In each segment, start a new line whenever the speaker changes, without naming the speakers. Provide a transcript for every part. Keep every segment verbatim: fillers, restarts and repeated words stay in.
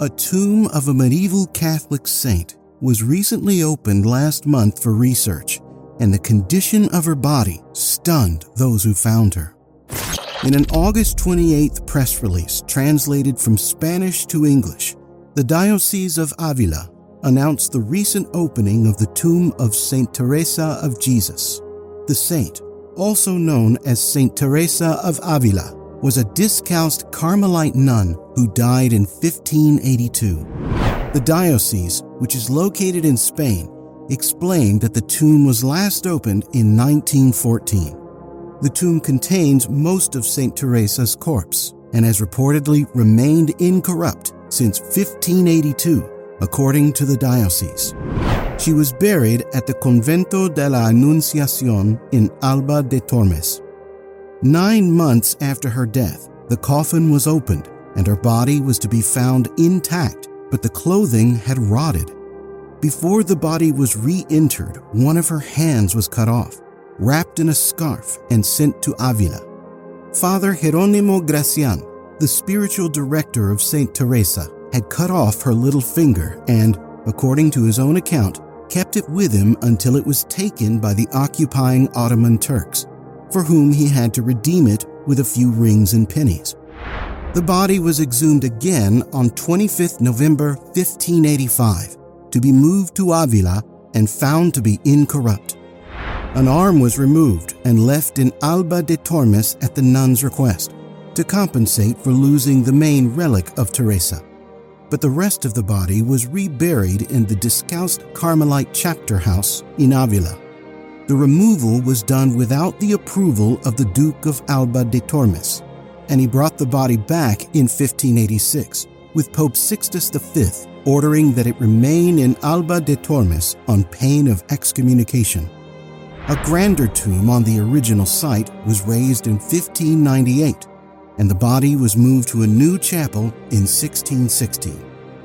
A tomb of a medieval Catholic saint was recently opened last month for research, and the condition of her body stunned those who found her. In an August twenty-eighth press release translated from Spanish to English, the Diocese of Avila announced the recent opening of the tomb of Saint Teresa of Jesus. The saint, also known as Saint Teresa of Avila, was a Discalced Carmelite nun who died in fifteen eighty-two. The diocese, which is located in Spain, explained that the tomb was last opened in nineteen fourteen. The tomb contains most of Saint Teresa's corpse and has reportedly remained incorrupt since fifteen eighty-two, according to the diocese. She was buried at the Convento de la Anunciación in Alba de Tormes. Nine months after her death, the coffin was opened and her body was to be found intact, but the clothing had rotted. Before the body was reinterred, one of her hands was cut off, wrapped in a scarf, and sent to Avila. Father Jerónimo Gracián, the spiritual director of Saint Teresa, had cut off her little finger and, according to his own account, kept it with him until it was taken by the occupying Ottoman Turks, for whom he had to redeem it with a few rings and pennies. The body was exhumed again on the twenty-fifth of November fifteen eighty-five to be moved to Avila and found to be incorrupt. An arm was removed and left in Alba de Tormes at the nun's request to compensate for losing the main relic of Teresa. But the rest of the body was reburied in the Discalced Carmelite chapter house in Avila. The removal was done without the approval of the Duke of Alba de Tormes, and he brought the body back in fifteen eighty-six, with Pope Sixtus the Fifth ordering that it remain in Alba de Tormes on pain of excommunication. A grander tomb on the original site was raised in fifteen ninety-eight, and the body was moved to a new chapel in sixteen sixteen.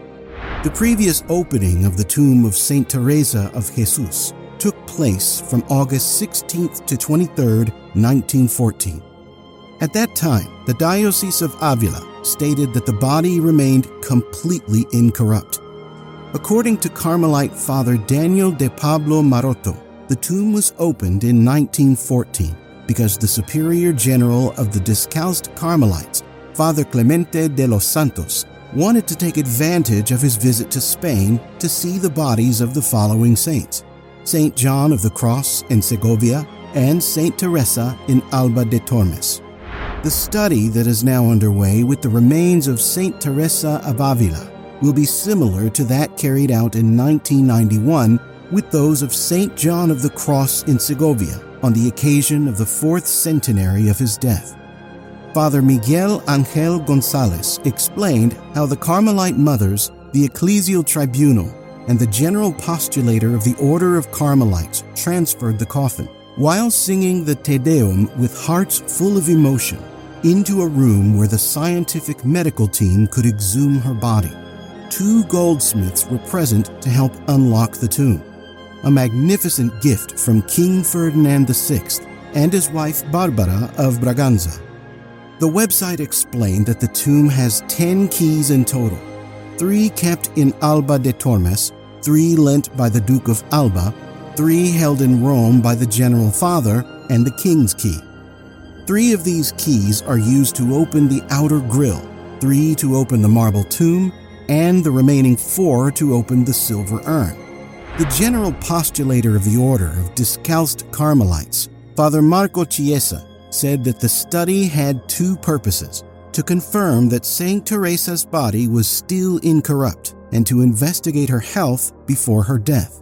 The previous opening of the tomb of Saint Teresa of Jesus took place from August sixteenth to twenty-third, nineteen fourteen. At that time, the Diocese of Avila stated that the body remained completely incorrupt. According to Carmelite Father Daniel de Pablo Maroto, the tomb was opened in nineteen fourteen because the Superior General of the Discalced Carmelites, Father Clemente de los Santos, wanted to take advantage of his visit to Spain to see the bodies of the following saints: Saint John of the Cross in Segovia and Saint Teresa in Alba de Tormes. The study that is now underway with the remains of Saint Teresa of Avila will be similar to that carried out in nineteen ninety-one with those of Saint John of the Cross in Segovia on the occasion of the fourth centenary of his death. Father Miguel Angel Gonzalez explained how the Carmelite Mothers, the Ecclesial Tribunal, and the General Postulator of the Order of Carmelites transferred the coffin, while singing the Te Deum with hearts full of emotion, into a room where the scientific medical team could exhume her body. Two goldsmiths were present to help unlock the tomb, a magnificent gift from King Ferdinand the Sixth and his wife Barbara of Braganza. The website explained that the tomb has ten keys in total, three kept in Alba de Tormes, three lent by the Duke of Alba, three held in Rome by the General Father, and the King's Key. Three of these keys are used to open the outer grille, three to open the marble tomb, and the remaining four to open the silver urn. The General Postulator of the Order of Discalced Carmelites, Father Marco Chiesa, said that the study had two purposes: to confirm that Saint Teresa's body was still incorrupt and to investigate her health before her death.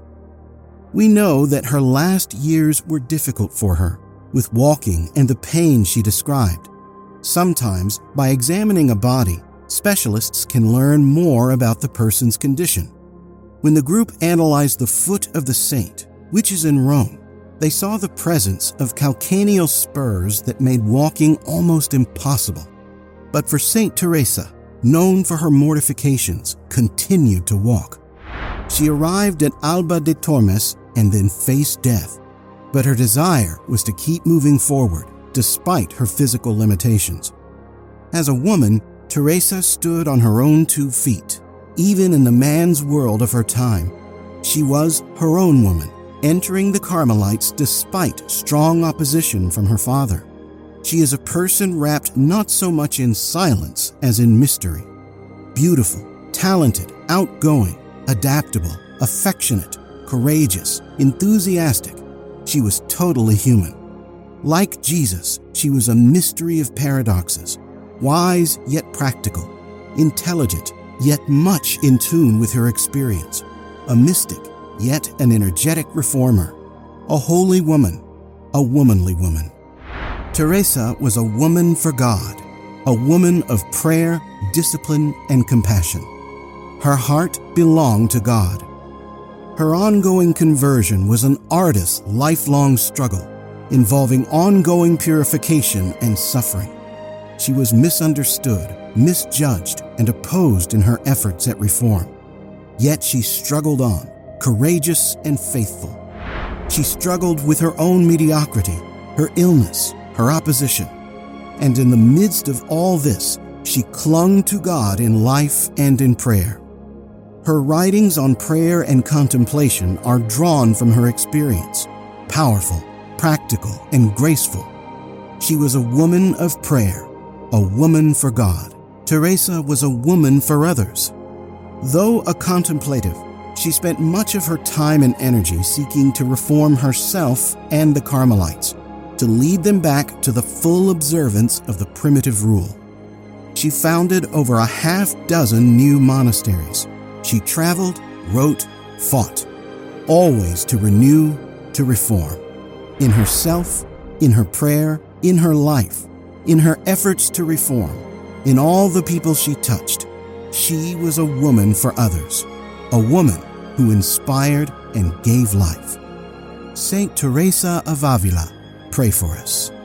We know that her last years were difficult for her, with walking and the pain she described. Sometimes, by examining a body, specialists can learn more about the person's condition. When the group analyzed the foot of the saint, which is in Rome, they saw the presence of calcaneal spurs that made walking almost impossible. But for Saint Teresa, known for her mortifications, continued to walk. She arrived at Alba de Tormes and then faced death. But her desire was to keep moving forward, despite her physical limitations. As a woman, Teresa stood on her own two feet, Even in the man's world of her time, she was her own woman, entering the Carmelites despite strong opposition from her father. She is a person wrapped not so much in silence as in mystery. Beautiful, talented, outgoing, adaptable, affectionate, courageous, enthusiastic, she was totally human. Like Jesus, she was a mystery of paradoxes, wise yet practical, intelligent yet much in tune with her experience, a mystic yet an energetic reformer, a holy woman, a womanly woman. Teresa was a woman for God, a woman of prayer, discipline, and compassion. Her heart belonged to God. Her ongoing conversion was an arduous, lifelong struggle involving ongoing purification and suffering. She was misunderstood, misjudged, and opposed in her efforts at reform. Yet she struggled on, courageous and faithful. She struggled with her own mediocrity, her illness, her opposition. And in the midst of all this, she clung to God in life and in prayer. Her writings on prayer and contemplation are drawn from her experience, powerful, practical, and graceful. She was a woman of prayer, a woman for God. Teresa was a woman for others. Though a contemplative, she spent much of her time and energy seeking to reform herself and the Carmelites, to lead them back to the full observance of the primitive rule. She founded over a half dozen new monasteries. She traveled, wrote, fought, always to renew, to reform. In herself, in her prayer, in her life, in her efforts to reform, in all the people she touched, she was a woman for others, a woman who inspired and gave life. Saint Teresa of Avila, pray for us.